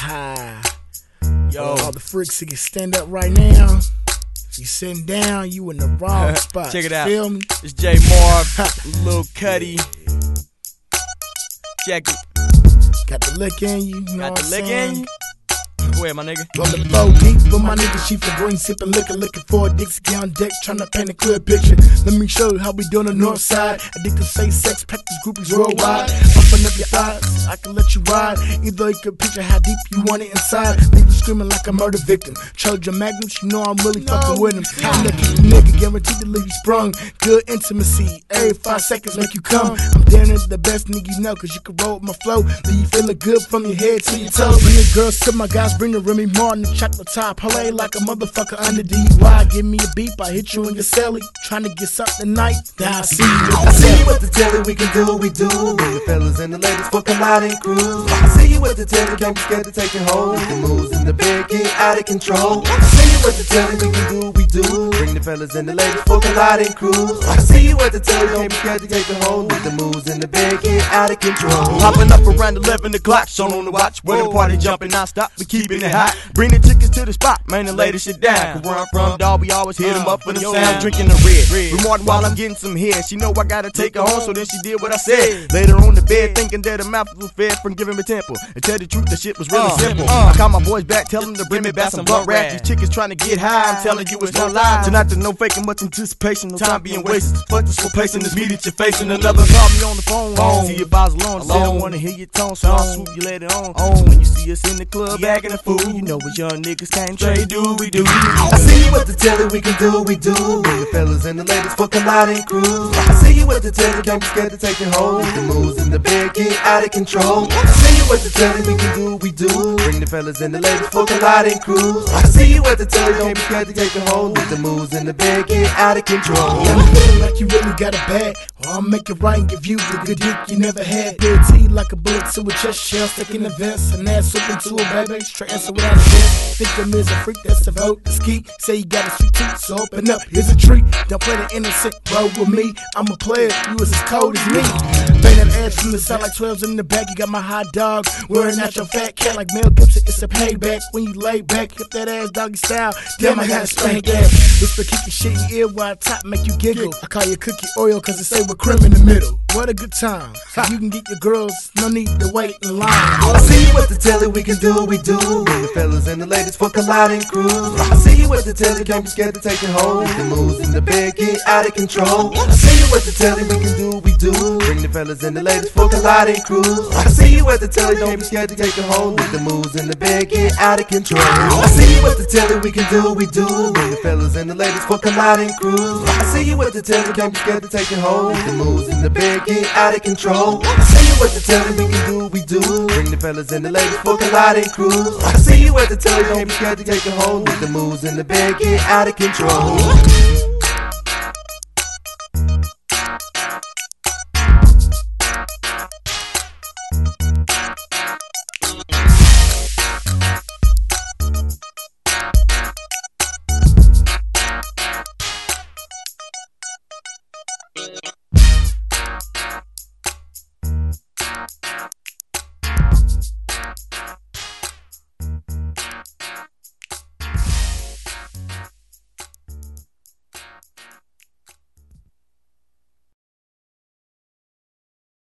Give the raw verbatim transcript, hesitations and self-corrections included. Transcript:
Ha. Yo, all the freaks who can stand up right now. If you sitting down, you in the wrong spot. Check it out. Feel me? It's J Marv, Lil Cuddy. Check it. Got the lick in you. you know Got the lick in you. Go ahead, my nigga. Rollin' four deep with my nigga, she for green, sippin' liquor, looking for a Dixie on deck, tryna paint a clear picture. Let me show you how we do on the north side. Addicted to say sex, practice groupies worldwide. Open up your thighs, I can let you ride. Either you can picture how deep you want it inside. Leave you screaming like a murder victim. Charge your magnum, you know I'm really no. fucking with him. I'm lucky nigga, guaranteed to leave you sprung. Good intimacy, every five seconds make you come. I'm damn near the best nigga you know, cause you can roll with my flow. Leave you feeling good from your head to your toes. Bring the girls to my guys, bring the Remy Martin, the chocolate top, play like a motherfucker under D U I. Give me a beep, I hit you in your celly. Tryna get something tonight, then I see you. I see you with the telly, we can do what we do. Bring the fellas and the ladies for collide and cruise. I see you with the telly, can't be scared to take it home. The moves in the bed get out of control. I see you with the telly, we can do what we do. Bring the fellas and the ladies for collide and cruise. I see you with the telly, can't be scared to take it home. The moves in the bed get out of control. Popping up around eleven o'clock, shown on the watch. Where the party jumping non-stop, we keeping it hot. Bring the chickens to the spot, man, and lay the shit down. Where I'm from, dawg, we always hit them up for the sound. Drinking the red, remarking while I'm getting some head. She know I gotta take her home, so then she did what I said. Later on the bed, thinking that her mouth was fed from giving me temple. And tell the truth, the shit was really simple. I call my boys back, tell them to bring me back some blunt rap. These chickens trying to get high, I'm telling you it's no lie. Tonight there's no faking, much anticipation, no time being wasted. Fuck this for pacing this meet that you're facing. Another call me on the phone, phone. See if I was alone, I don't wanna hear your tone, so I'll swoop you later on. So when you see us in the club, acting a fool, you know what young niggas can't trade, do we do. I see you with the telly, we can do what we do. Bring the fellas and the ladies for collide and cruise. I see you with the telly, can't be scared to take it home. The moves in the bed get out of control. I see you with the telly, we can do what we do. Bring the fellas and the ladies for collide and cruise. I see you with the telly, can't be scared to take it home. The moves in the bed get out of control. Yeah, I'm feeling like you really got a bag, or I'll make it right and give you the good dick you never had. Good tea like a bullet to a chest shell, stuck in the vest, and ass whip into a baby. Straight answer without a chance. Think them is a freak, that's the vote. The ski, say you got a sweet tooth, so open up, here's a treat. Don't play the innocent, roll with me. I'm a player, you is as cold as me. Bang that ass from the side like twelves in the back. You got my hot dog, wearing out your fat cat like Mel Gibson. It's a payback when you lay back, hit that ass doggy style. Damn, I gotta spank that. It's the kicky shit in your ear while I top make you giggle. I call you cookie oil cause it say with cream in the middle. What a good time. So you can get your girls, no need to wait in line. I see you with the telly, we can do what we do. Bring the fellas and the ladies for collide and cruise. I see you with the telly, can't be scared to take it home. The moves in the bed get out of control. I see you with the telly, we can do what we do. Bring the fellas and the ladies for collide and cruise. I see you with the telly, don't be scared to take it home. The moves in the bed get out of control. I see you with the telly, we can do what we do. Bring the fellas and the ladies for collide and cruise. I see you with the telly, can't be scared to take it home. The moves in the bed get out of control. I see you with the telly, we can do what we do. Bring the fellas and the ladies for collide and cruise. I see you with the telly, don't be scared to take it home. The moves in the bed get out of control.